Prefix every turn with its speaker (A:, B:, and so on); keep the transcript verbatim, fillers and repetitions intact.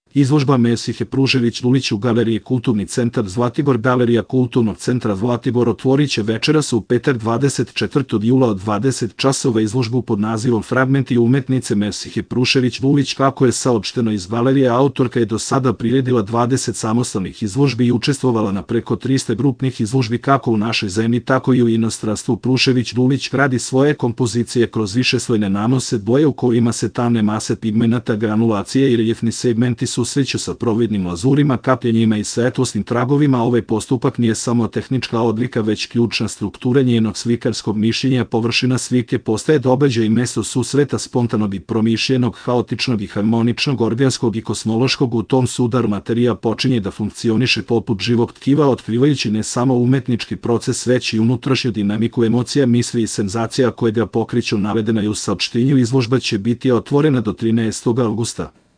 A: Izložba Mesihe Pružević-Lulić u Galeriji Kulturni centar Zlatibor. Galerija Kulturnog centra Zlatibor otvorit će večeras u petak dvadeset četvrtog jula od dvadeset časova izložbu pod nazivom Fragmenti umetnice Mesihe Pružević-Lulić. Kako je saopšteno iz galerije, autorka je do sada priredila dvadeset samostalnih izložbi i učestvovala na preko trista grupnih izložbi kako u našoj zemlji, tako i u inostranstvu. Pružević-Lulić radi svoje kompozicije kroz višeslojne nanose boje u kojima se tamne mase pigmenata, granulacije i reljefni segmenti susreću sa providnim lazurima, kapljenjima i svetlosnim tragovima. Ovaj postupak nije samo tehnička odlika, već ključna struktura njenog slikarskog mišljenja. Površina slike postaje događaj i mesto susreta spontanog i promišljenog, haotičnog i harmoničnog, organskog i kosmološkog. U tom sudaru materija počinje da funkcioniše poput živog tkiva, otkrivajući ne samo umetnički proces, već i unutrašnju dinamiku emocija, misli i senzacija koje ga pokriću. Navedena je u saopštenju. Izložba će biti otvorena do trinaestog avgusta.